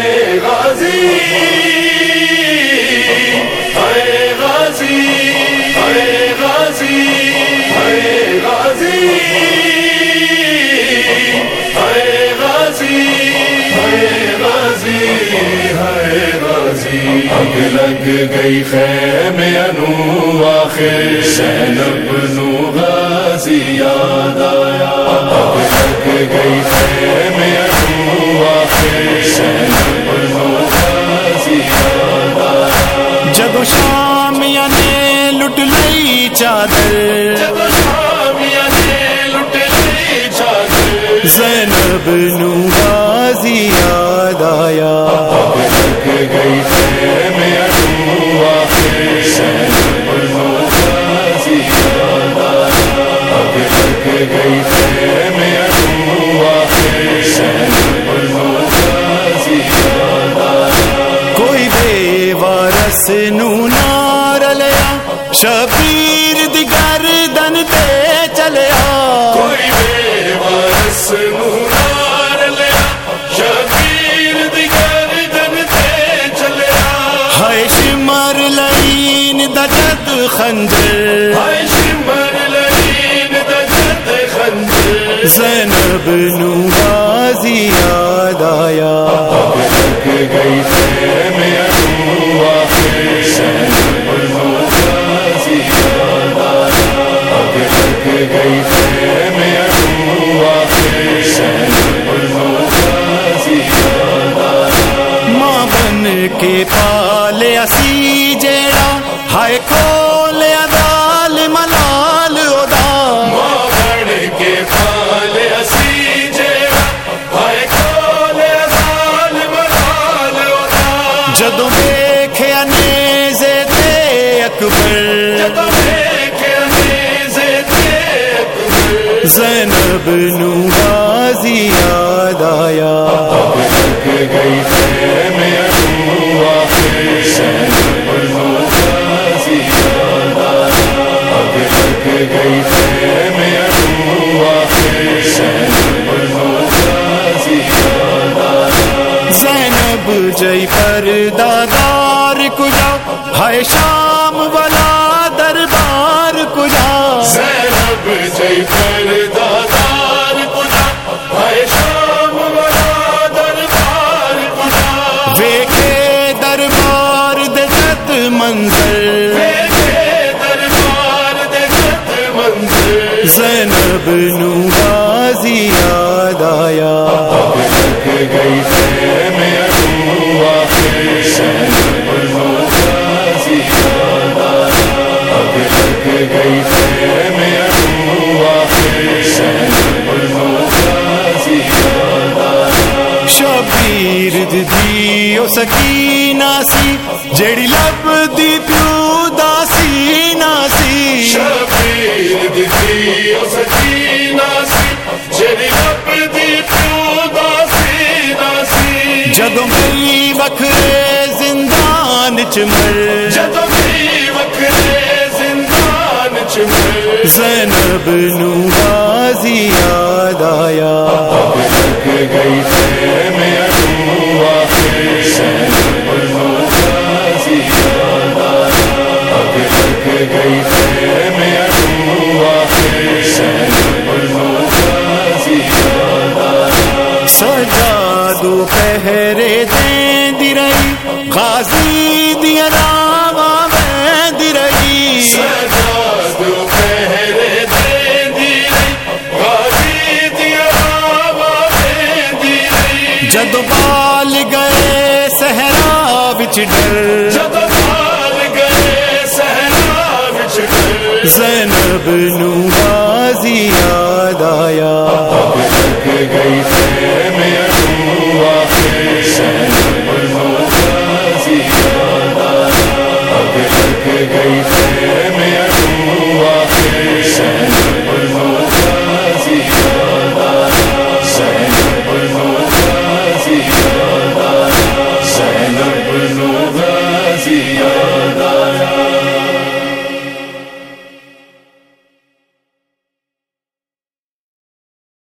غازی اے غازی اے غازی اے غازی اے غازی اے غازی اے غازی آگ لگ گئی خیمے انو آخر زینب نو غازی یاد آیا آگ لگ گئی خیمے انو آخر زینب نو غازی یاد آیا جدو شامیاں نے لٹ لئی چادر جدو شامیاں نے لٹ لئی چادر زینب نو غازی یاد آیا آگ لگ گئی خیمے انو آخر زینب نو غازی یاد آیا آگ لگ گئی خیمے انو آخر زینب نو غازی یاد آیا کوئی بے وارث نو نہ رلیا شبیر دی گردن تے چلیا کوئی بے وارث نو نار لیا شبیر دی گردن تے چلیا ہائے شمر لین دا جد خنجر ہائے شمر لین دا جد خنجر زینب نو غازی یاد آیا آگ لگ گئی خیمے انو آخر زینب نو غازی یاد آیا آگ لگ گئی خیمے انو آخر زینب نو غازی یاد آیا ماں بن کے پالیا سی جیڑا ہائے کھولیا دال ملال ادا ماں بن کے پال اسی جیڑا ہائے کھولے سال ملال ادا جدوں ویکھیا نیزے تے اکبر جدوں دیکھے نیزے تے اکبر زینب نو غازی یاد آیا آگ لگ گئی خیمے انو آخر زینب نو غازی یاد آیا آگ لگ گئی خیمے انو آخر زینب نو غازی یاد آیا زینب جئی پردادار کجا ہائے شام والا دربار کجا زینب جئی پردادار کجا ہائے شام والا دربار کجا ویکھے دربار دے جد منظر ویکھے دربار دے جد منظر زینب نو غازی یاد آیا آگ لگ گئی خیمے انو آخر زینب نو غازی یاد آیا آگ لگ گئی خیمے انو آخر زینب نو غازی یاد آیا شبیر دی او سکینہ سی جیڑی لب دی پیو دا سینہ سی شبیر دی او سکینہ سی جڑی لب دی پیو دا سینہ سی جدوں گئی وکھرے زندان چ مر جدوں بھی وکھرے زندان چ مر زینب نو غازی یاد آیا آگ لگ گئی خیمے انو آخر زینب نو غازی یاد آیا آگ لگ گئی خیمے انو آخر زینب نو غازی یاد آیا سجادو پہرے دیندی رہی غازی دیا ناواں ویندی رہی سجاد پہرے دیندی رہی غازی دیا آواں دیندی رہی جدو بال گئے صحرا وچ ڈر جدوں بال گئے صحرا وچ ڈر زینب نو غازی یاد آیا آگ لگ گئی